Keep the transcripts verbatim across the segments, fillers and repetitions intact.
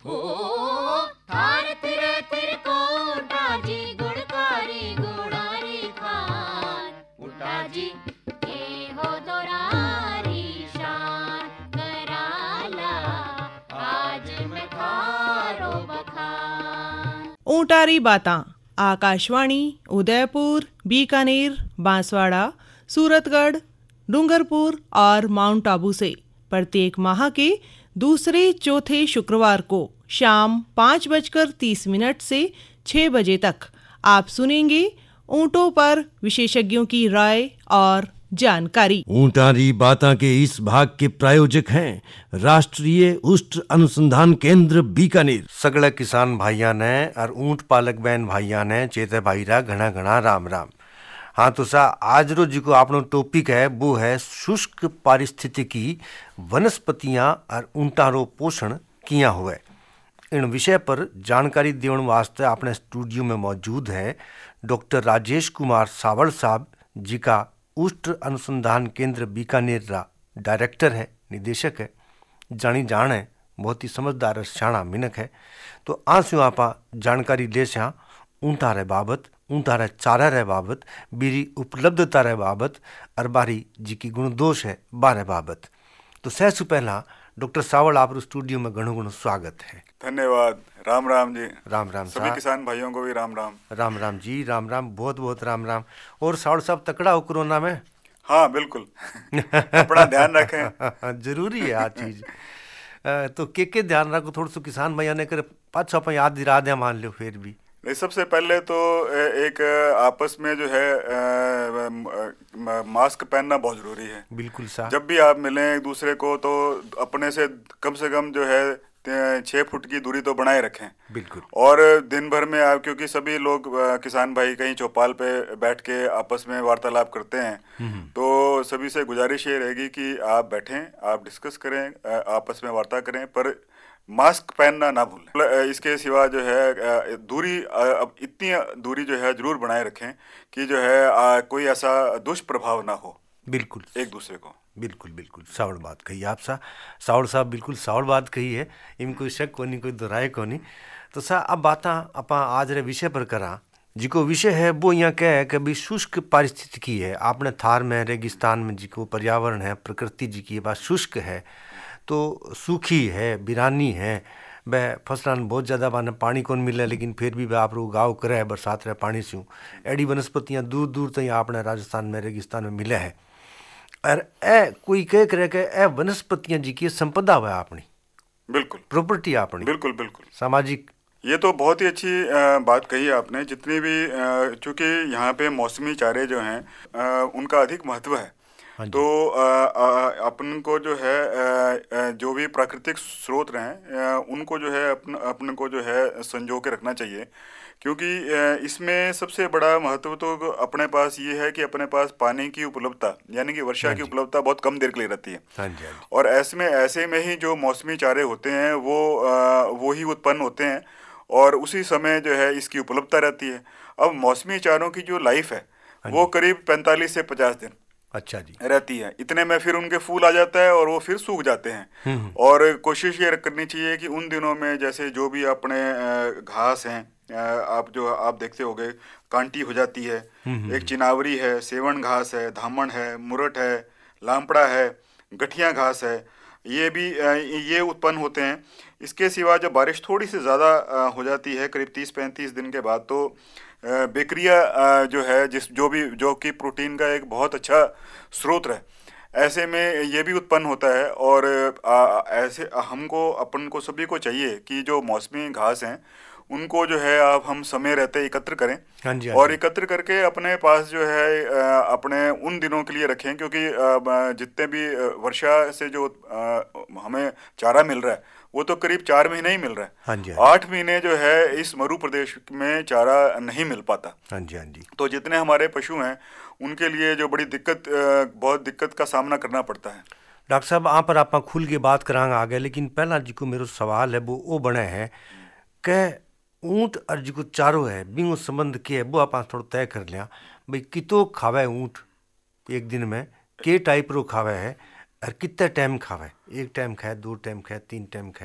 हो थार तिरे तिरकोटा जी गुणकारी गुणारी थार उठा जी ये हो दोरारी शान कराला आज मैं थारो बखान। ऊंटारी बातां आकाशवाणी उदयपुर, बीकानेर, बांसवाड़ा, सूरतगढ़, डूंगरपुर और माउंट आबू से प्रत्येक माह के दूसरे चौथे शुक्रवार को शाम पाँच बजकर तीस मिनट से छः बजे तक आप सुनेंगे ऊँटों पर विशेषज्ञों की राय और जानकारी। ऊंटारी बातां के इस भाग के प्रायोजक हैं राष्ट्रीय उष्ट अनुसंधान केंद्र बीकानेर। सगले किसान भाइया ने और ऊंट पालक बहन भाइया ने चेते भाई रा घना घना राम राम। हाँ तो सा आज रो जी को आपनो टॉपिक है वो है शुष्क पारिस्थितिकी वनस्पतियां और ऊंटारो पोषण किया हुए। इन विषय पर जानकारी देने वास्ते अपने स्टूडियो में मौजूद है डॉक्टर राजेश कुमार सावड़ साहब जी का उष्ट अनुसंधान केंद्र बीकानेर रा डायरेक्टर है, निदेशक है, जानी जान है, बहुत ही समझदार और शाना मिनक है। तो आंसू आपा जानकारी ले से ऊँटा रे बाबत, ऊँटा रे चारा रे बाबत, बीरी उपलब्धता रे बाबत और बारी जी की गुणदोष है बारे बाबत। तो सहसु पहला डॉक्टर सावड़ आप स्टूडियो में घणो घणो स्वागत है। धन्यवाद। राम राम जी। राम राम सभी किसान भाइयों को भी राम राम। राम राम जी, राम राम, बहुत बहुत राम राम। और सावड़ साहब तकड़ा हो कोरोना में? हाँ बिल्कुल अपना ध्यान रखें जरूरी है आ चीज। तो के के ध्यान रखो थोड़ा सा किसान भैया ने कर पाँच अपन याद दिला दे मान लो फिर भी। सबसे पहले तो एक आपस में जो है मास्क पहनना बहुत जरूरी है। बिल्कुल साहब। जब भी आप मिलें एक दूसरे को तो अपने से कम से कम जो है छः फुट की दूरी तो बनाए रखें। बिल्कुल। और दिन भर में आप क्योंकि सभी लोग किसान भाई कहीं चौपाल पे बैठ के आपस में वार्तालाप करते हैं तो सभी से गुजारिश ये रहेगी कि आप बैठें, आप डिस्कस करें, आपस में वार्ता करें, पर मास्क पहनना ना भूलें। इसके सिवा जो है दूरी, अब इतनी दूरी जो है जरूर बनाए रखें कि जो है कोई ऐसा दुष्प्रभाव ना हो। बिल्कुल एक दूसरे को। बिल्कुल बिल्कुल सावड़ बात कही आप सा सावड़ साहब, बिल्कुल सावड़ बात कही है, इनमें कोई शक को नहीं, कोई दोहराए को नहीं। तो सा अब बात अपा आज रे विषय पर करा जिको विषय है वो यहाँ क्या है कि अभी शुष्क पारिस्थितिकी है। आपने थार में रेगिस्तान में जिको पर्यावरण है, प्रकृति जी की बात शुष्क है, तो सूखी है, बिरानी है, वह फसलान बहुत ज़्यादा बाने पानी कौन मिले लेकिन फिर भी वह आप लोग गाँव करे है बरसात रहे पानी से। एडी वनस्पतियाँ दूर दूर तक आपने राजस्थान में रेगिस्तान में मिले है। और ए कोई कह करे कि ए वनस्पतियां जी की संपदा है अपनी। बिल्कुल। प्रॉपर्टी अपनी। बिल्कुल बिल्कुल। सामाजिक। ये तो बहुत ही अच्छी बात कही आपने। जितनी भी चूंकि यहाँ पे मौसमी चारे जो हैं उनका अधिक महत्व है, तो अपन को जो है जो भी प्राकृतिक स्रोत रहे उनको जो है अपन अपन को जो है संजो के रखना चाहिए, क्योंकि इसमें सबसे बड़ा महत्व तो अपने पास ये है कि अपने पास पानी की उपलब्धता यानी कि वर्षा की उपलब्धता बहुत कम देर के लिए रहती है। और ऐसे में ऐसे में ही जो मौसमी चारे होते हैं वो वो ही उत्पन्न होते हैं और उसी समय जो है इसकी उपलब्धता रहती है। अब मौसमी चारों की जो लाइफ है वो करीब पैंतालीस से पचास दिन अच्छा जी रहती है। इतने में फिर उनके फूल आ जाता है और वो फिर सूख जाते हैं। और कोशिश ये करनी चाहिए कि उन दिनों में जैसे जो भी अपने घास हैं, आप जो आप देखते होंगे कांटी हो जाती है, एक चिनावरी है, सेवन घास है, धामण है, मुरट है, लामपड़ा है, गठिया घास है, ये भी ये उत्पन्न होते हैं। इसके सिवा जब बारिश थोड़ी सी ज़्यादा हो जाती है करीब तीस पैंतीस दिन के बाद, तो बेक्रिया जो है जिस जो भी जो कि प्रोटीन का एक बहुत अच्छा स्रोत है, ऐसे में ये भी उत्पन्न होता है। और आ, ऐसे हमको अपन को सभी को चाहिए कि जो मौसमी घास हैं उनको जो है आप हम समय रहते एकत्र करें। हाँ जी, हाँ और जी। एकत्र करके अपने पास जो है अपने उन दिनों के लिए रखें, क्योंकि जितने भी वर्षा से जो हमें चारा मिल रहा है वो तो करीब चार महीने ही मिल रहा है। हाँ जी, आठ महीने जो है इस मरु प्रदेश में चारा नहीं मिल पाता। हाँ जी, हाँ जी। तो जितने हमारे पशु हैं उनके लिए जो बड़ी दिक्कत बहुत दिक्कत का सामना करना पड़ता है। डॉक्टर साहब आप पर आप खुल के बात करांगे आगे, लेकिन पहला जी को मेरा सवाल है वो वो बने है कि ऊँट और जी को चारो है बिंगो संबंध के है वो आप थोड़ा तय कर लिया भाई कितो खावे ऊँट एक दिन में, के टाइप रो खावे है और कितने टाइम खावे, एक टाइम खाए, दो टाइम खाए, तीन टाइम खाए?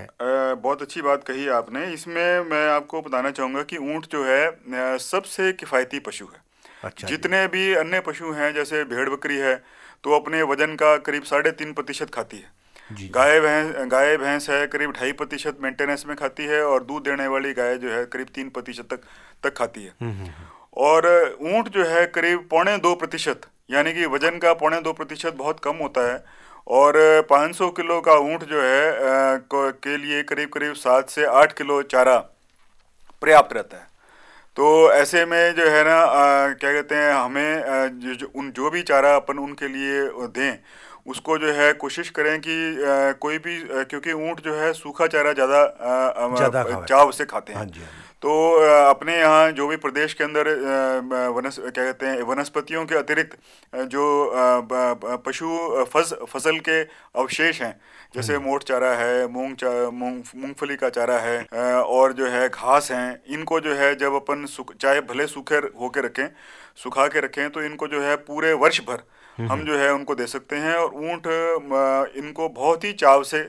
अ, बहुत अच्छी बात कही आपने। इसमें मैं आपको बताना चाहूँगा कि ऊँट जो है अ, सबसे किफ़ायती पशु है। अच्छा जी। जितने भी अन्य पशु हैं, जैसे भेड़ बकरी है, तो अपने वजन का करीब साढ़े तीन प्रतिशत खाती है। जी जी। गाय भैंस गाय भैंस है करीब ढाई प्रतिशत मेंटेनेंस में खाती है, और दूध देने वाली गाय जो है करीब तीन प्रतिशत तक तक खाती है। हम्म हम्म हम्म। और ऊँट जो है करीब पौने दो प्रतिशत, यानी कि वजन का पौने दो प्रतिशत बहुत कम होता है। और पाँच सौ किलो का ऊँट जो है अ, को- के लिए करीब करीब सात से आठ किलो चारा पर्याप्त रहता है। तो ऐसे में जो है ना अ, क्या कहते हैं, हमें अ, जो, जो उन जो भी चारा अपन उनके लिए दें, उसको जो है कोशिश करें कि अ, कोई भी अ, क्योंकि ऊँट जो है सूखा चारा ज़्यादा अ, ज्यादा अ, खावे। चाव से खाते हाँ हैं। जी हाँ जी। तो अ, अपने यहाँ जो भी प्रदेश के अंदर अ, वनस क्या कहते हैं वनस्पतियों के अतिरिक्त अ, जो अ, ब- ब- पशु अ, फस फसल के अवशेष हैं, जैसे मोट चारा है, मूंग चा मूंग मूंगफली का चारा है, अ, और जो है घास हैं, इनको जो है जब अपन सुख चाहे भले सूखे होके रखें, सुखा के रखें, तो इनको जो है पूरे वर्ष भर हम जो है उनको दे सकते हैं। और ऊँट अ, इनको बहुत ही चाव से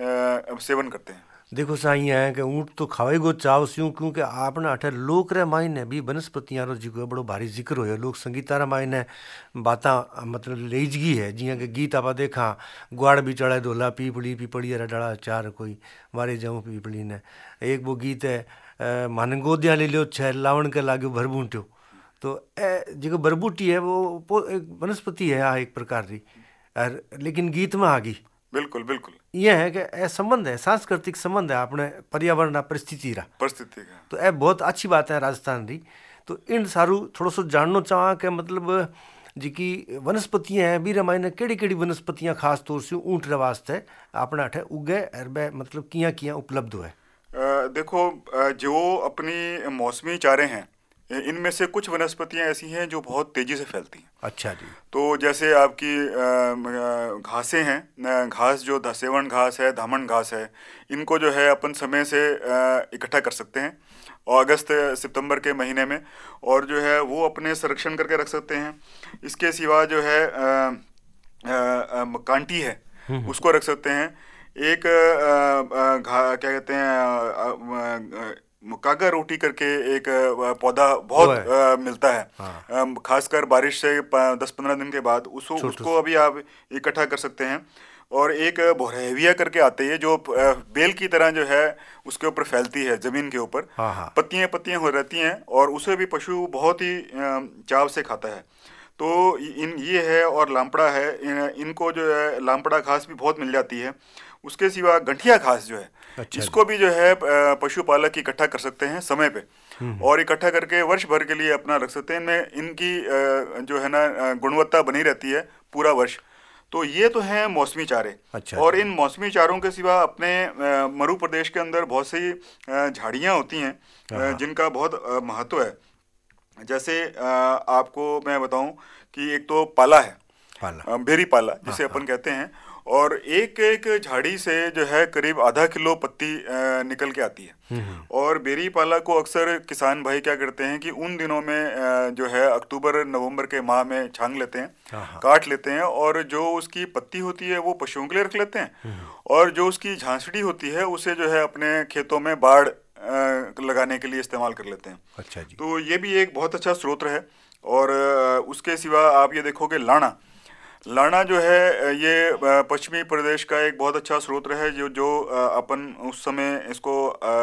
अ, सेवन करते हैं। देखो साईं है कि ऊँट तो खावेगो चाव स्यूं, क्योंकि आपने अठे लोक रे मायने भी वनस्पतियां रो जिको बड़ो भारी जिक्र होयो, लोक संगीता रे मायने बातां मतलब लेजगी है। जियां कि गीत आपा देखा, ग्वाड़ भी चढ़े धोला पीपड़ी पीपड़ी रे डड़ा चार कोई मारे जाऊं पीपड़ी ने। एक वो गीत है अ, माने गोदियां ले लियो छह लावण के लाग्यो भरबूट्यो। तो ए जो बरबूटी है वो पो- एक वनस्पति है आ एक प्रकार की, और लेकिन गीत में आ गई। बिल्कुल बिल्कुल। यह है कि ए संबंध है, सांस्कृतिक संबंध है अपने पर्यावरण आ परिस्थिति रा। परिस्थिति का तो ए बहुत अच्छी बात है राजस्थान री। तो इन सारू थोड़ा सो जानना चाहा कि मतलब जिकी वनस्पतियां हैं भी मायने केड़ी केड़ी वनस्पतियां खास तौर से ऊँट रे वास्ते अपने अठे उगे और बे मतलब किया किया उपलब्ध है। अ, देखो, अ, जो अपनी मौसमी चारे हैं, इ- इनमें से कुछ वनस्पतियां ऐसी हैं जो बहुत तेजी से फैलती हैं। अच्छा जी। तो जैसे आपकी अ, म, अ, घासें हैं, न, घास जो ध- सेवण घास है, धामन घास है, इनको जो है अपन समय से अ, इकट्ठा कर सकते हैं, और अगस्त सितंबर के महीने में, और जो है वो अपने संरक्षण करके रख सकते हैं। इसके सिवा जो है अ, अ, अ, कांटी है, उसको रख सकते हैं। एक अ, अ, घा क्या कहते हैं अ, अ, अ, कागा रोटी करके एक अ, पौधा वो बहुत है। अ, मिलता है, हाँ। अम, खासकर बारिश से दस पंद्रह दिन के बाद उसको छोटू उसको अभी आप इकट्ठा कर सकते हैं। और एक बोरेविया करके आते हैं जो अ, बेल की तरह जो है उसके ऊपर फैलती है जमीन के ऊपर, हाँ हाँ। पत्तियां पत्तियां हो रहती हैं, और उसे भी पशु बहुत ही अ, चाव से खाता है। तो इन ये है, और लामपड़ा है, इन, इनको जो है लामपड़ा घास भी बहुत मिल जाती है। उसके सिवा गंठिया घास जो है, अच्छा जी। इसको भी जो है अ, पशुपालक इकट्ठा कर सकते हैं समय पे, और इकट्ठा करके वर्ष भर के लिए अपना रख सकते हैं। इनमें इनकी अ, जो है ना अ, गुणवत्ता बनी रहती है पूरा वर्ष। तो ये तो हैं मौसमी चारे। अच्छा और जी। इन मौसमी चारों के सिवा अपने अ, मरु प्रदेश के अंदर बहुत सी अ, झाड़ियाँ होती हैं, अ, हाँ। जिनका बहुत अ, महत्व है। जैसे अ, आपको मैं बताऊं कि एक तो पाला है, पाला। अ, बेरी पाला हाँ जिसे हाँ। अपन कहते हैं, और एक एक झाड़ी से जो है करीब आधा किलो पत्ती अ, निकल के आती है। हम्म हम्म। और बेरी पाला को अक्सर किसान भाई क्या करते हैं कि उन दिनों में अ, जो है अक्टूबर नवंबर के माह में छांग लेते हैं, हाँ हाँ। काट लेते हैं, और जो उसकी पत्ती होती है वो पशुओं के लिए रख लेते हैं, और जो उसकी झांसड़ी होती है उसे जो है अपने खेतों में बाड़ अ, लगाने के लिए इस्तेमाल कर लेते हैं। अच्छा जी। तो ये भी एक बहुत अच्छा स्रोत है। और अ, उसके सिवा आप ये देखोगे लाना, लाना जो है अ, ये अ, पश्चिमी प्रदेश का एक बहुत अच्छा स्रोत है, जो जो अ, अपन उस समय इसको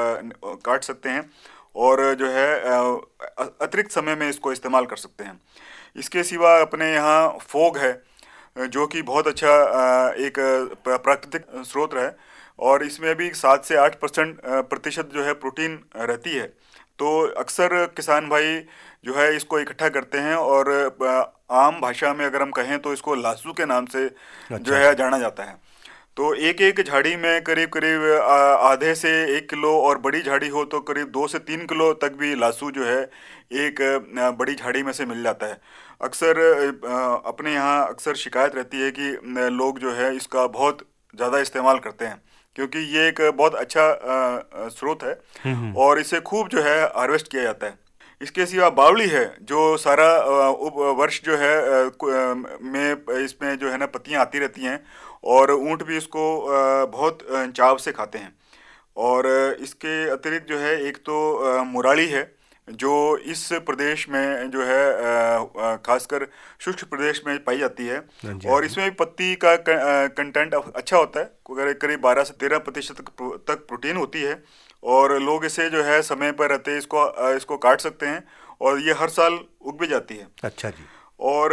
अ, काट सकते हैं, और जो है अ, अ- अतिरिक्त समय में इसको इस्तेमाल कर सकते हैं। इसके सिवा अपने यहाँ फोग है, अ, जो कि बहुत अच्छा अ, एक अ, प्र- प्राकृतिक स्रोत है, और इसमें भी सात से आठ परसेंट प्रतिशत जो है प्रोटीन रहती है। तो अक्सर किसान भाई जो है इसको इकट्ठा करते हैं, और अ, आम भाषा में अगर हम कहें तो इसको लासू के नाम से जो अच्छा है जी। जाना जाता है। तो एक एक झाड़ी में करीब करीब आ, आधे से एक किलो, और बड़ी झाड़ी हो तो करीब दो से तीन किलो तक भी लासू जो है एक आ, बड़ी झाड़ी में से मिल जाता है। अक्सर आ, अपने यहाँ अक्सर शिकायत रहती है कि आ, लोग जो है इसका बहुत ज़्यादा इस्तेमाल करते हैं, क्योंकि ये एक बहुत अच्छा आ, आ, स्रोत है, और इसे खूब जो है हार्वेस्ट किया जाता है। इसके सिवा बावली है, जो सारा अ, उप वर्ष जो है अ, कु- अ, में इसमें जो है ना पत्तियां आती रहती हैं, और ऊंट भी इसको अ, बहुत अ, चाव से खाते हैं। और इसके अतिरिक्त जो है एक तो अ, मुराली है जो इस प्रदेश में जो है अ, अ, खासकर शुष्क प्रदेश में पाई जाती है। हाँ जी, और हाँ जी। इसमें भी पत्ती का कंटेंट अच्छा होता है, करीब करीब बारह से तेरह प्रतिशत तक प्रोटीन होती है। और लोग इसे जो है समय पर रहते इसको अ, इसको काट सकते हैं और ये हर साल उग भी जाती है। अच्छा जी। और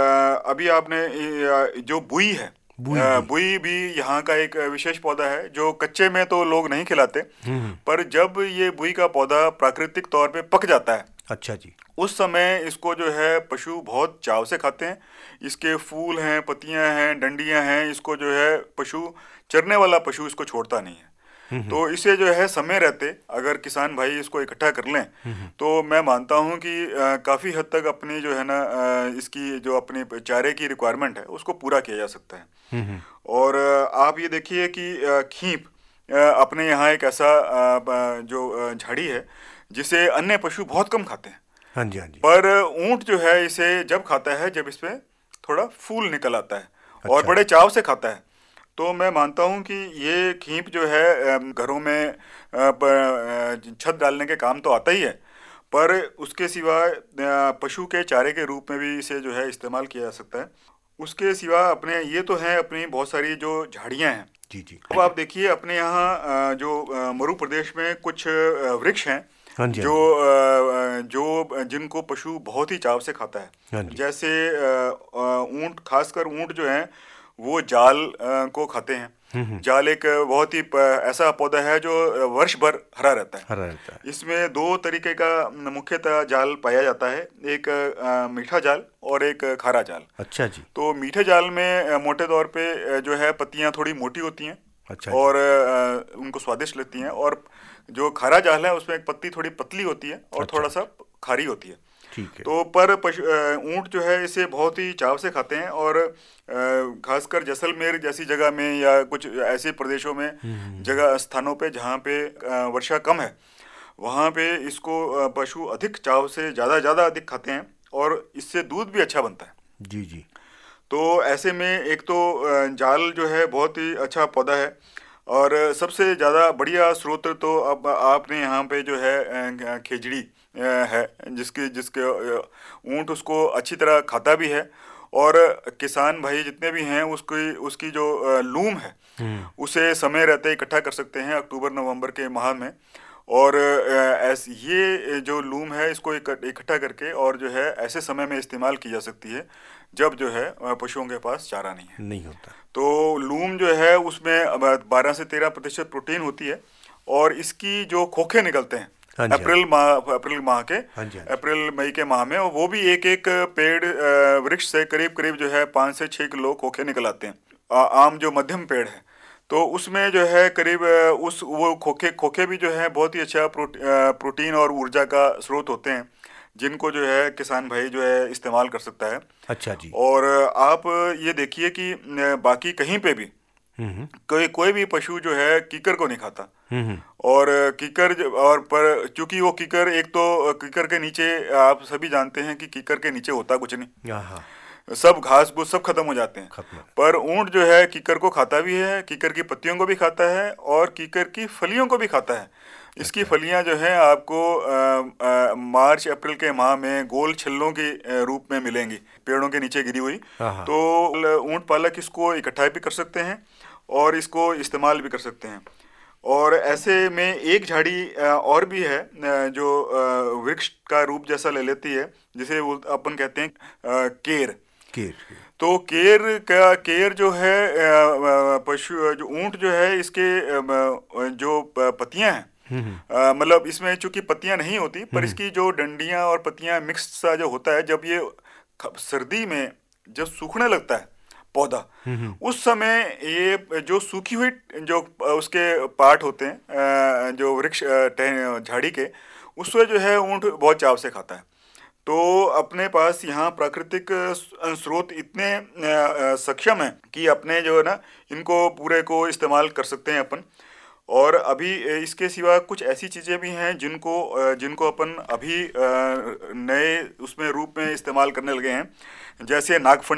अ, अभी आपने अ, जो बुई है, बुई अ, जी। बुई भी यहाँ का एक विशेष पौधा है जो कच्चे में तो लोग नहीं खिलाते, हम्म। पर जब ये बुई का पौधा प्राकृतिक तौर पे पक जाता है अच्छा जी। उस समय इसको जो है पशु बहुत चाव से खाते हैं। इसके फूल हैं, पत्तियां हैं, डंडियां हैं, इसको जो है पशु, चरने वाला पशु इसको छोड़ता नहीं है। तो इसे जो है समय रहते अगर किसान भाई इसको इकट्ठा कर लें तो मैं मानता हूं कि अ, काफी हद तक अपनी जो है ना अ, इसकी जो अपनी चारे की रिक्वायरमेंट है उसको पूरा किया जा सकता है। और अ, आप ये देखिए कि अ, खींप अ, अपने यहाँ एक ऐसा अ, ब- जो अ, झाड़ी है जिसे अन्य पशु बहुत कम खाते हैं, हाँ जी, हाँ जी। पर ऊंट जो है इसे जब खाता है जब इसमें थोड़ा फूल निकल आता है और अच्छा। बड़े चाव से खाता है। तो मैं मानता हूं कि ये खींप जो है अम, घरों में अ, प- अ, छत डालने के काम तो आता ही है, पर उसके सिवा अ, पशु के चारे के रूप में भी इसे जो है इस्तेमाल किया जा सकता है। उसके सिवा अपने ये तो है अपनी बहुत सारी जो झाड़ियां हैं। जी जी। अब आप देखिए अपने यहाँ अ, जो अ, मरु प्रदेश में कुछ अ, वृक्ष हैं हाँ जी, हाँ जो जी। अ, अ, जो जिनको पशु बहुत ही चाव से खाता है। हाँ जी। जैसे अ, अ, ऊंट, खासकर ऊंट जो है वो जाल अ, को खाते हैं। जाल एक बहुत ही प- ऐसा पौधा है जो वर्ष भर हरा रहता है। हरा रहता है। इसमें दो तरीके का मुख्यतः जाल पाया जाता है, एक अ, मीठा जाल और एक खारा जाल। अच्छा जी। तो मीठे जाल में अ, मोटे तौर पे अ, जो है पत्तियां थोड़ी मोटी होती हैं अच्छा जी। और अ, उनको स्वादिष्ट लगती हैं। और जो खारा जाल है उसमें एक पत्ती थोड़ी पतली होती है और अच्छा, थोड़ा सा खारी होती है। ठीक है। तो पर पशु अ, ऊंट जो है इसे बहुत ही चाव से खाते हैं। और अ, खासकर जैसलमेर जैसी जगह में या कुछ ऐसे प्रदेशों में जगह स्थानों पे जहाँ पे अ, वर्षा कम है वहाँ पे इसको अ, पशु अधिक चाव से ज़्यादा ज़्यादा अधिक खाते हैं और इससे दूध भी अच्छा बनता है। जी जी। तो ऐसे में एक तो अ, जाल जो है बहुत ही अच्छा पौधा है। और सबसे ज़्यादा बढ़िया स्रोत तो अब आपने यहाँ पे जो है अ, खेजड़ी अ, है जिसके जिसके अ, ऊँट उसको अच्छी तरह खाता भी है। और किसान भाई जितने भी हैं उसकी उसकी जो अ, लूम है उसे समय रहते इकट्ठा कर सकते हैं अक्टूबर नवंबर के माह में। और अ, ऐस ये जो लूम है इसको इक- इकट्ठा करके और जो है ऐसे समय में इस्तेमाल की जा सकती है जब जो है अ, पशुओं के पास चारा नहीं है। नहीं होता। तो लूम जो है उसमें बारह से तेरह प्रतिशत प्रोटीन होती है। और इसकी जो खोखे निकलते हैं हाँ जी, हाँ अप्रैल जी। माह अप्रैल माह के हाँ जी, हाँ जी। अप्रैल मई के माह में, और वो भी एक एक पेड़ अ, वृक्ष से करीब करीब जो है पाँच से छः किलो खोखे निकल आते हैं। आ, आम जो मध्यम पेड़ है तो उसमें जो है करीब अ, उस वो खोखे खोखे भी जो है बहुत ही अच्छा प्रोटी, अ, प्रोटीन और ऊर्जा का स्रोत होते हैं जिनको जो है किसान भाई जो है इस्तेमाल कर सकता है। अच्छा जी। और आप ये देखिए कि अ, बाकी कहीं पे भी हम्म कोई कोई भी पशु जो है कीकर को नहीं खाता। हम्म। और कीकर जो- और पर चूंकि वो कीकर एक तो कीकर के नीचे आप सभी जानते हैं कि कीकर के नीचे होता कुछ नहीं, हाँ हाँ। सब घास फूस सब खत्म हो जाते हैं। खत्म। पर ऊंट जो है कीकर को खाता भी है, कीकर की पत्तियों को भी खाता है और कीकर की फलियों को भी खाता है। इसकी अच्छा। फलियां जो है आपको अ, अ, मार्च अप्रैल के माह में गोल छल्लों के अ, रूप में मिलेंगी पेड़ों के नीचे गिरी हुई। हाँ हाँ। तो ऊंट पालक इसको इकट्ठा भी कर सकते हैं और इसको इस्तेमाल भी कर सकते हैं। और ऐसे में एक झाड़ी अ, और भी है अ, जो अ, वृक्ष का रूप जैसा ले लेती है जिसे वो अपन कहते हैं अ, केर। केर। तो केर का केर जो है अ, अ, पशु जो ऊंट जो है इसके अ, अ, जो प- पत्तियां हैं, अ, मतलब इसमें चूंकि पत्तियां नहीं होती पर इसकी जो डंडियां और पत्तियां मिक्स सा जो होता है जब ये ख- सर्दी में जब सूखने लगता है पौधा उस समय ये जो सूखी हुई जो उसके पार्ट होते हैं अ, जो वृक्ष अ, टह- झाड़ी के उससे जो है ऊंट बहुत चाव से खाता है। तो अपने पास यहाँ प्राकृतिक अ, स्रोत इतने अ, अ, सक्षम हैं कि अपने जो है ना इनको पूरे को इस्तेमाल कर सकते हैं अपन। और अभी अ, इसके सिवा कुछ ऐसी चीज़ें भी हैं जिनको अ, जिनको अपन अभी अ, नए उसमें रूप में इस्तेमाल करने लगे हैं, जैसे नागफनी है।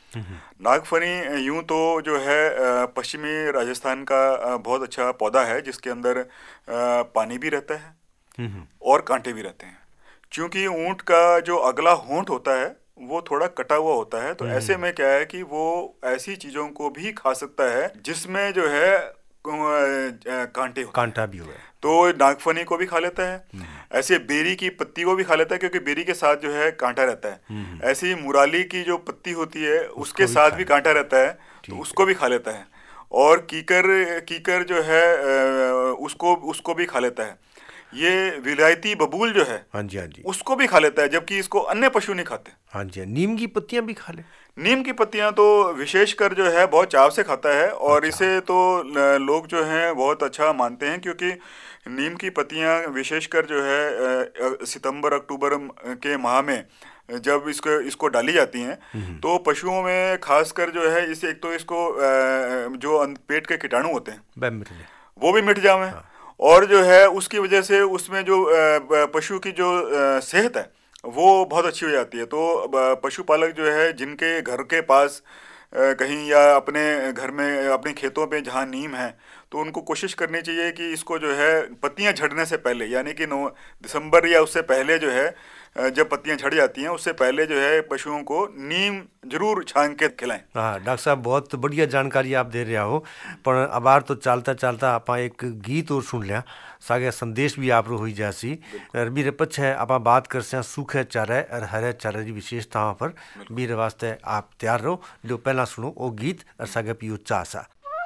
नागफनी यूं तो जो है अ, पश्चिमी राजस्थान का अ, बहुत अच्छा पौधा है, जिसके अंदर अ, पानी भी रहता है और कांटे भी रहते हैं। क्योंकि ऊंट का जो अगला होंठ होता है वो थोड़ा कटा हुआ होता है, तो ऐसे में क्या है कि वो ऐसी चीजों को भी खा सकता है जिसमें जो है अ, कांटे होते हैं। कांटा भी हुआ है। तो नागफनी को भी खा लेता है, ऐसे बेरी की पत्ती को भी खा लेता है, क्योंकि बेरी के साथ जो है कांटा रहता है। ऐसे ही मुराली की जो पत्ती होती है उसके भी साथ खा भी कांटा रहता है, तो उसको भी खा लेता है। और कीकर कीकर जो है अ, उसको उसको भी खा लेता है। ये विलायती बबूल जो है हाँ जी हाँ जी उसको भी खा लेता है, जबकि इसको अन्य पशु नहीं खाते। हाँ जी। नीम की पत्तियां भी खा ले। नीम की पत्तियां तो विशेषकर जो है बहुत चाव से खाता है, और इसे तो ल- लोग जो हैं बहुत अच्छा मानते हैं, क्योंकि नीम की पत्तियां विशेषकर जो है अ, अ, सितंबर अक्टूबर म- के माह में जब इसको इसको डाली जाती हैं, तो पशुओं में खासकर जो है इसे एक तो इसको अ, जो अं- पेट के कीटाणु होते हैं वह मिट ले। वो भी मिट जावे, और जो है उसकी वजह से उसमें जो अ, ब- पशु की जो अ, सेहत है वो बहुत अच्छी हो जाती है। तो ब- पशुपालक जो है जिनके घर के पास अ, कहीं या अपने घर में अपने खेतों पे जहाँ नीम है, तो उनको कोशिश करनी चाहिए कि इसको जो है पत्तियां झड़ने से पहले, यानी कि नौ दिसंबर या उससे पहले जो है अ, जब पत्तियां झड़ जाती हैं उससे पहले जो है पशुओं को नीम जरूर छांग के खिलाएं। हाँ डॉक्टर साहब, बहुत बढ़िया जानकारी आप दे रहा हो, पर अबार तो चालता चालता आप एक गीत और सुन लिया, सागे संदेश भी आप रो हुई जासी। और मेरे पछे आप बात कर से सूखे चारे और हरे चारे की विशेषताओं पर मेरे वास्ते आप तैयार रहो। जो पहला सुनो वो गीत और सागे पियो चा सा।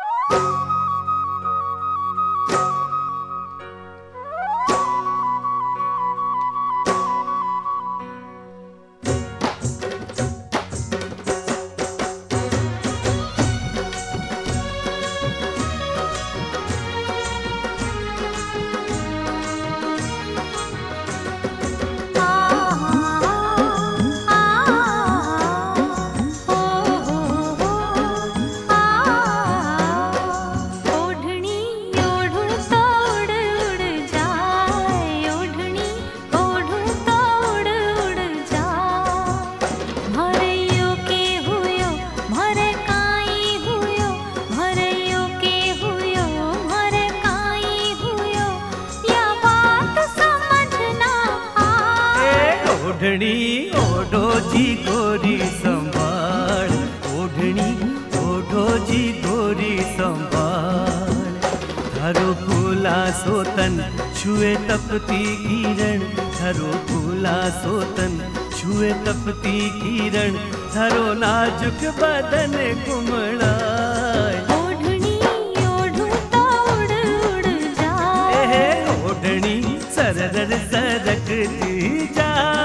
ओढ़नी ओढ़ूं तो उड़ उड़ जाए, ओढ़नी ओढ़ूं तो उड़ उड़ जाए। भरैयो के हुयो भरे काई हुयो, भरैयो के हुयो भरे काई हुयो, या बात समझ ना आए। ओढ़णी ओढ़ो जी गोरी संभाल, ओढ़णी ओढ़ो जी गोरी संभाल। थारो फूला सोतन छुए तपती किरण, थारो फूला सोतन छुए तपती किरण, थारो नाजुक बदन कुमड़ाए। ओढ़नी ओढ़ूं तो उड़ उड़ जाए। एहे ओढ़णी सरर सरकती जाए।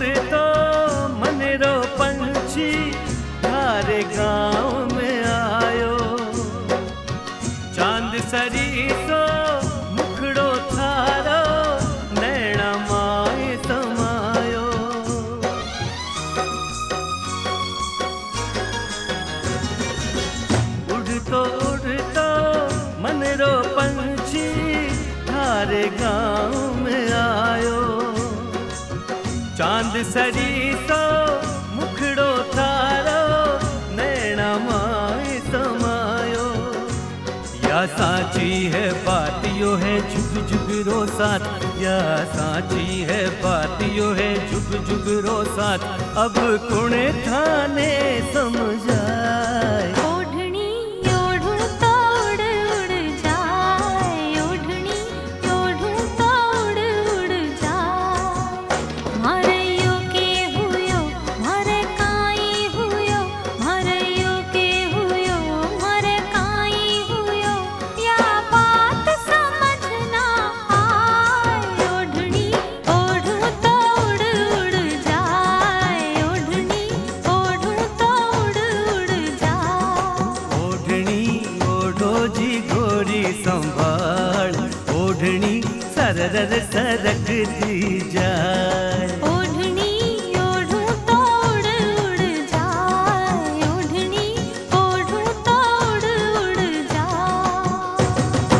उड़तो मनेरो पंछी थारे गाँव में आयो, चांद सरीसो मुखड़ो थारो नैना माए समायो। उड़तो उड़तो मनेरो पंछी थारे गाँव में आयो, चांद सरीसो मुखड़ो थारो नैना माए समायो। या साची है बात यो है जुग जुग रो साथ, या साची है बात यो है जुग जुग रो साथ, अब कुणे थाने समझाए। ओढ़नी ओढ़ूं तो उड़ उड़ जाए, ओढ़नी ओढ़ूं तो उड़ उड़ जाए। मारे यो के हुयो मारे काई हुयो, मारे यो के हुयो मारे काई हुयो, या बात समझ ना आए। ओढ़नी ओढ़ूं तो उड़ उड़ जाए, ओढ़नी ओढ़ूं तो उड़ उड़ जाए। ओढ़नी ओढ़ो जी गोरी संभाल, ओढ़नी सरर सरकती जाए। ओढ़नी ओढ़ूं तो उड़ उड़ जाए, ओढ़नी ओढ़ूं तो उड़ उड़ जाए।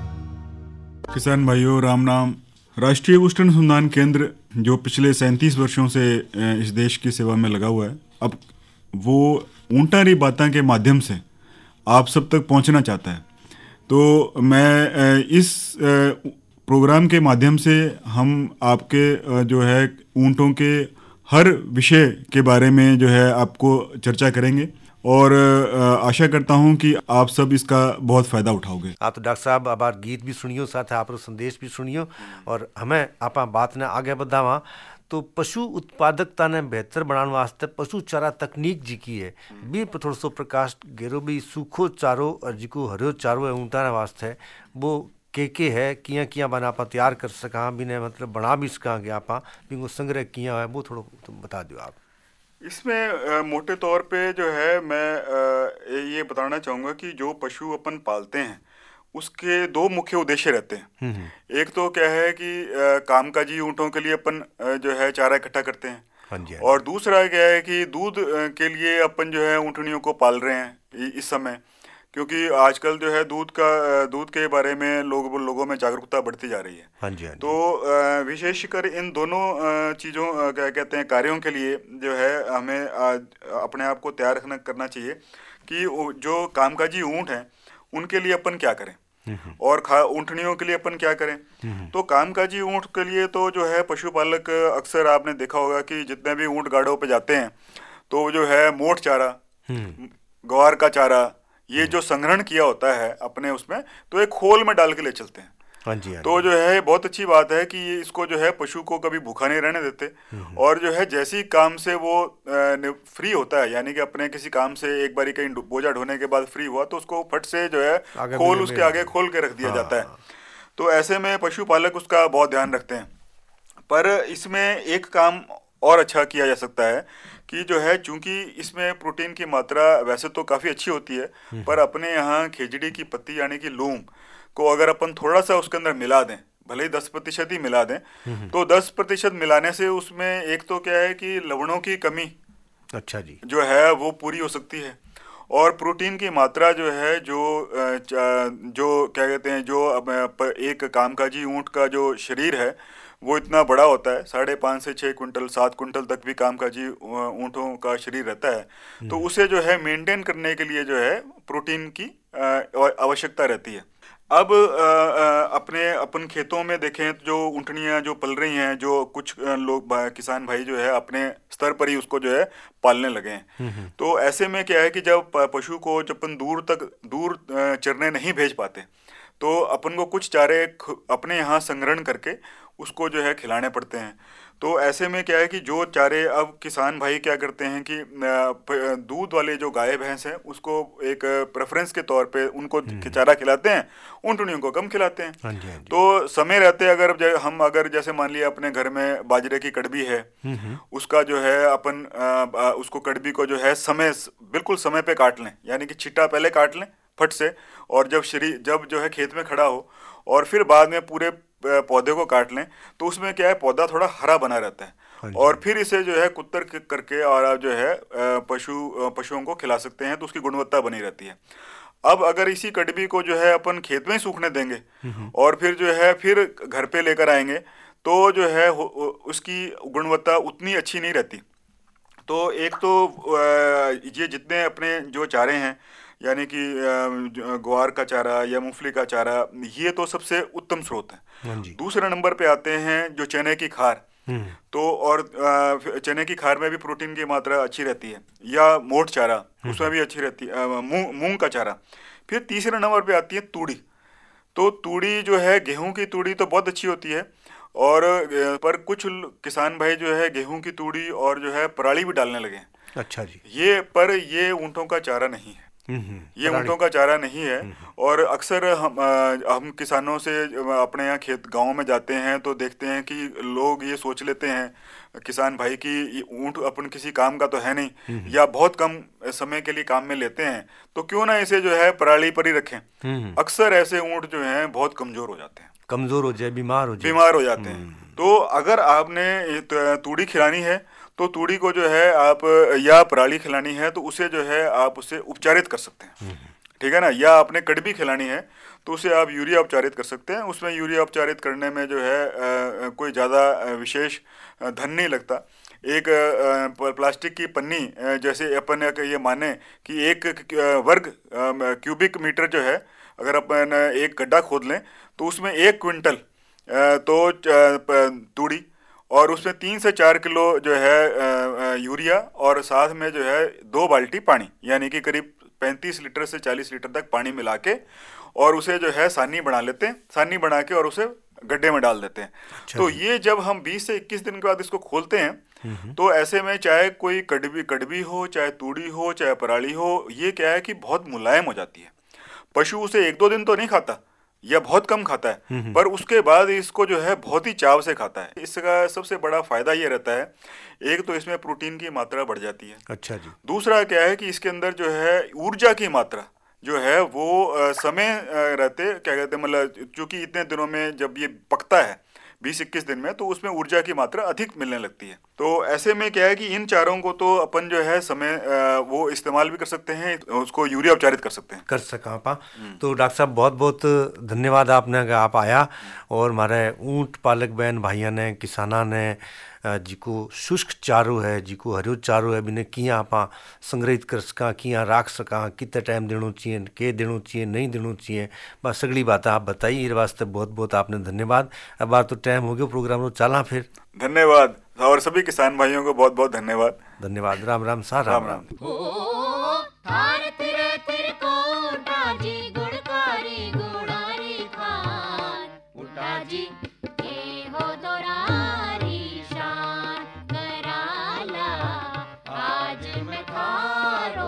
किसान भाइयों राम नाम। राष्ट्रीय उष्ण अनुसंधान केंद्र जो पिछले सैंतीस वर्षों से अ, इस देश की सेवा में लगा हुआ है, अब वो ऊंटारी बातें के माध्यम से आप सब तक पहुंचना चाहता है। तो मैं अ, इस अ, प्रोग्राम के माध्यम से हम आपके अ, जो है ऊंटों के हर विषय के बारे में जो है आपको चर्चा करेंगे और अ, आशा करता हूं कि आप सब इसका बहुत फ़ायदा उठाओगे। आप तो डॉक्टर साहब अब आप गीत भी सुनियो, साथ आप संदेश भी सुनियो, और हमें आप बात ने आगे बढ़ावा तो पशु उत्पादकता ने बेहतर बनाने वास्ते पशु चारा तकनीक जी की है भी पर थोड़ा सो प्रकाश गेरो भी सूखो चारो और जिको हरियो चारो है ऊँटा ने वास्ते वो के के है किया किया बना आप तैयार कर सका भी ने मतलब बना भी सका कि आप भी संग्रह किया है वो थोड़ा तो बता दो आप। इसमें अ, मोटे तौर पे जो है मैं अ, ये बताना चाहूँगा कि जो पशु अपन पालते हैं उसके दो मुख्य उद्देश्य रहते हैं। एक तो क्या है कि अ, कामकाजी ऊँटों के लिए अपन अ, जो है चारा इकट्ठा करते हैं, हाँ जी, हाँ और दूसरा क्या है कि दूध अ, के लिए अपन जो है ऊँटनियों को पाल रहे हैं इ- इस समय, क्योंकि आजकल जो है दूध का अ, दूध के बारे में लोग लोगों में जागरूकता बढ़ती जा रही है। हाँ जी, हाँ जी। तो अ, विशेषकर इन दोनों अ, चीज़ों अ, क्या कहते हैं कार्यों के लिए जो है हमें अ, अपने आप को तैयार रखना करना चाहिए कि वो जो कामकाजी ऊँट हैं उनके लिए अपन क्या करें और खा ऊँटनियों के लिए अपन क्या करें। तो कामकाजी ऊँट के लिए तो जो है पशुपालक अक्सर आपने देखा होगा कि जितने भी ऊँट गाड़ों पे जाते हैं तो जो है मोट चारा, ग्वार का चारा, ये जो संग्रहण किया होता है अपने उसमें, तो एक खोल में डाल के ले चलते हैं। हाँ जी, हाँ तो जो है बहुत अच्छी बात है कि ये इसको जो है पशु को कभी भूखा नहीं रहने देते, और जो है जैसे ही काम से वो फ्री होता है, यानी कि अपने किसी काम से एक बारी कहीं बोझा ढोने के बाद फ्री हुआ तो उसको फट से जो है आगे खोल मिले- उसके आगे खोल के रख दिया जाता है। तो ऐसे में पशुपालक उसका बहुत ध्यान रखते हैं। पर इसमें एक काम और अच्छा किया जा सकता है कि जो है चूंकि इसमें प्रोटीन की मात्रा वैसे तो काफ़ी अच्छी होती है, पर अपने यहाँ खेजड़ी की पत्ती यानी कि लूम को अगर अपन थोड़ा सा उसके अंदर मिला दें, भले ही दस प्रतिशत ही मिला दें, तो दस प्रतिशत मिलाने से उसमें एक तो क्या है कि लवणों की कमी अच्छा जी जो है वो पूरी हो सकती है, और प्रोटीन की मात्रा जो है जो अ, च- जो क्या कहते हैं जो अब, अ, प- एक कामकाजी ऊँट का जो शरीर है वो इतना बड़ा होता है, साढ़े पाँच से छः कुंटल सात कुंटल तक भी कामकाजी अ, ऊँटों का शरीर रहता है। तो उसे जो है मेंटेन करने के लिए जो है प्रोटीन की अ, आवश्यकता रहती है। अब अ, अ, अपने अपन खेतों में देखें तो जो ऊँटनियाँ जो पल रही हैं, जो कुछ अ, लोग भा- किसान भाई जो है अपने स्तर पर ही उसको जो है पालने लगे हैं। तो ऐसे में क्या है कि जब प- पशु को जब अपन दूर तक दूर अ, चरने नहीं भेज पाते तो अपन को कुछ चारे ख- अपने यहाँ संग्रहण करके उसको जो है खिलाने पड़ते हैं। तो ऐसे में क्या है कि जो चारे अब किसान भाई क्या करते हैं कि अ, प- दूध वाले जो गाय भैंस हैं उसको एक प्रेफरेंस के तौर पे उनको चारा खिलाते हैं, ऊँटनियों को कम खिलाते हैं। हाँ जी, हाँ जी। तो समय रहते अगर ज- हम अगर जैसे मान लिया अपने घर में बाजरे की कड़बी है, उसका जो है अपन अ, अ, उसको कड़बी को जो है समय बिल्कुल समय पे काट लें, यानी कि छिट्टा पहले काट लें फट से, और जब शरीर जब जो है खेत में खड़ा हो और फिर बाद में पूरे अ, पौधे को काट लें, तो उसमें क्या है पौधा थोड़ा हरा बना रहता है, और फिर इसे जो है कुतर क- करके और आप जो है अ, पशु अ, पशुओं को खिला सकते हैं, तो उसकी गुणवत्ता बनी रहती है। अब अगर इसी कड़बी को जो है अपन खेत में ही सूखने देंगे और फिर जो है फिर घर पे लेकर आएंगे, तो जो है हो- उ- उसकी गुणवत्ता उतनी अच्छी नहीं रहती। तो एक तो अ, ये जितने अपने जो चारे हैं, यानी कि अ, जो ग्वार का चारा या मूंगफली का चारा, ये तो सबसे उत्तम स्रोत है। हाँ जी। दूसरे नंबर पे आते हैं जो चने की खार, तो और अ, फिर चने की खार में भी प्रोटीन की मात्रा अच्छी रहती है, या मोठ चारा उसमें भी अच्छी रहती है, अ, मूंग मूंग का चारा। फिर तीसरे नंबर पे आती है तूड़ी। तो तूड़ी जो है, गेहूं की तूड़ी तो बहुत अच्छी होती है, और अ, पर कुछ ल- किसान भाई जो है गेहूं की तूड़ी और जो है पराली भी डालने लगे हैं। अच्छा जी। ये पर ये ऊँटों का चारा नहीं है, ये ऊँटों का चारा नहीं है। और अक्सर हम अ, हम किसानों से अ, अपने यहाँ खेत गाँव में जाते हैं तो देखते हैं कि लोग ये सोच लेते हैं किसान भाई कि ये ऊँट अपन किसी काम का तो है नहीं, या बहुत कम समय के लिए काम में लेते हैं, तो क्यों ना इसे जो है पराली पर ही रखें। अक्सर ऐसे ऊँट जो हैं बहुत कमजोर हो जाते हैं, कमजोर हो जाए, बीमार हो जाए। बीमार हो जाते हैं। तो अगर आपने ये त- तूड़ी खिलानी है, तो तूड़ी को जो है आप या पराली खिलानी है तो उसे जो है आप उसे उपचारित कर सकते हैं, ठीक है ना। या आपने कड़बी खिलानी है तो उसे आप यूरिया उपचारित कर सकते हैं। उसमें यूरिया उपचारित करने में जो है अ, कोई ज़्यादा अ, विशेष अ, धन नहीं लगता। एक अ, प- प्लास्टिक की पन्नी, अ, जैसे अपन अगर ये माने कि एक क- वर्ग अ, क्यूबिक मीटर जो है, अगर अपन एक गड्ढा खोद लें तो उसमें एक क्विंटल अ, तो च- प- तूड़ी, और उसमें तीन से चार किलो जो है अ, अ, यूरिया, और साथ में जो है दो बाल्टी पानी, यानी कि करीब पैंतीस लीटर से चालीस लीटर तक पानी मिला के, और उसे जो है सानी बना लेते हैं, सानी बना के और उसे गड्ढे में डाल देते हैं। तो ये जब हम बीस से इक्कीस दिन के बाद इसको खोलते हैं, तो ऐसे में चाहे कोई कड़बी कड़बी हो, चाहे तूड़ी हो, चाहे पराली हो, ये क्या है कि बहुत मुलायम हो जाती है। पशु उसे एक दो दिन तो नहीं खाता या बहुत कम खाता है, पर उसके बाद इसको जो है बहुत ही चाव से खाता है। इसका सबसे बड़ा फायदा ये रहता है, एक तो इसमें प्रोटीन की मात्रा बढ़ जाती है। अच्छा जी। दूसरा क्या है कि इसके अंदर जो है ऊर्जा की मात्रा जो है वो अ, समय अ, रहते क्या कहते हैं, मतलब चूंकि इतने दिनों में जब ये पकता है बीस इक्कीस दिन में, तो उसमें ऊर्जा की मात्रा अधिक मिलने लगती है। तो ऐसे में क्या है कि इन चारों को तो अपन जो है समय अ, वो इस्तेमाल भी कर सकते हैं, उसको यूरिया उपचारित कर सकते हैं। कर सका पा। तो डॉक्टर साहब बहुत बहुत धन्यवाद आपने कि आप आया और हमारे ऊंट पालक बहन भाइयों ने, किसाना ने अ, जिको शुष्क चारो है, जिको हरियो चारो है, बिने किया आप संग्रहित कर सका, किया राख सका, कितने टाइम देना चाहिए, के देना चाहिए, नहीं देना चाहिए, बस सगली बात आप बताई। इस वास्ते बहुत बहुत आपने धन्यवाद। अब बार तो टाइम हो गया प्रोग्राम रो चला फिर। धन्यवाद, और सभी किसान भाइयों को बहुत बहुत धन्यवाद। धन्यवाद। राम राम सा। राम राम राम। राम। थार तिर तिर को उठाजी गुणकारी गुणारी खान उठाजी ए हो दोरारी शान कराला आज मैं थारो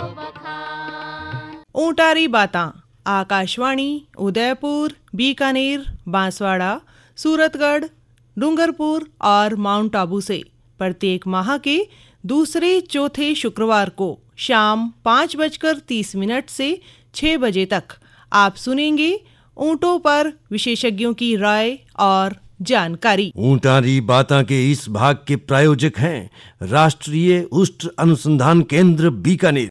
बखान। ऊंटारी बातां आकाशवाणी उदयपुर, बीकानेर, बांसवाड़ा, सूरतगढ़, डूंगरपुर और माउंट आबू से प्रत्येक माह के दूसरे चौथे शुक्रवार को शाम पाँच बजकर तीस मिनट से छः बजे तक आप सुनेंगे ऊँटों पर विशेषज्ञों की राय और जानकारी। ऊंटारी बातां के इस भाग के प्रायोजक हैं राष्ट्रीय उष्ट अनुसंधान केंद्र बीकानेर।